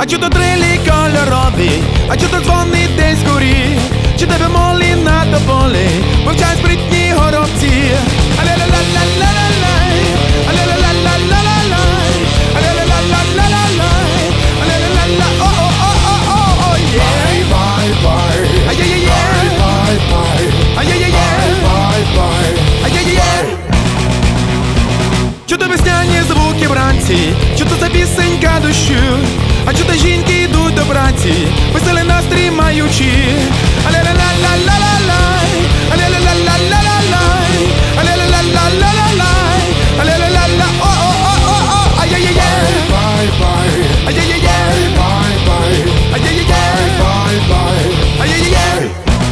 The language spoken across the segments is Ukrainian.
А чи то трилі кольорові, а чи то дзвонить десь згорі, чи тебе молі на тополі, вивчай спритні горобці. А-ля-ля-ля-ля-ля-ля-лай, а-ля-ля-ля-ля-ля-лай, а-ля-ля-ля-ля-ля-лай, а-ля-ля-ля-ля, о-о-о-о-о, є. Бай-бай, А-є-є-є, бай-бай, а-є-є-є, бай-бай. а-є-є-є. Чути весняні звуки вранці, чути це пісенька дощу, а чути жінки йдуть до праці, веселий настрій маючи. А-ля-ля-ля-ля-ля-ля-лай, а-ля-ля-ля-ля-ля-лай, а-ля-ля-ля-ля-ля-лай, а-ля-ля-ля-ля, о-о-о-о-о, ай-яй-яй-яй, Bye-bye, ай-яй-яй-яй, bye-bye, ай-яй-яй-яй, bye-bye. ай-яй-яй-яй.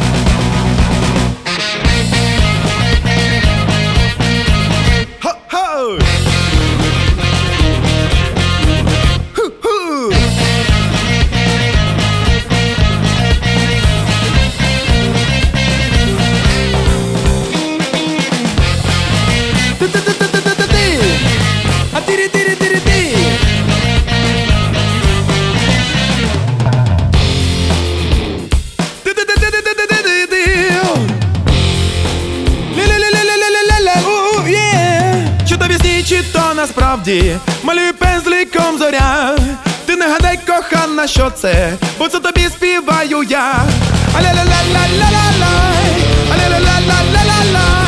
Ho-ho! Hoo-hoo! Ти-ти-ти-ти-ти-ти-ти! А тири-тири-тири-ти! Ти-ти-ти-ти-ти-ти-ти-ти! Ля-ля-ля-ля-ля-ля-ля-ля, у-у, є! Чи то вісні, чи то насправді малюю пензликом зоря. Ти не гадай, кохана, що це, бо це тобі співаю я. А-ля-ля-ля-ля-ля-ля-лай, а-ля-ля-ля-ля-ля-ля-лай.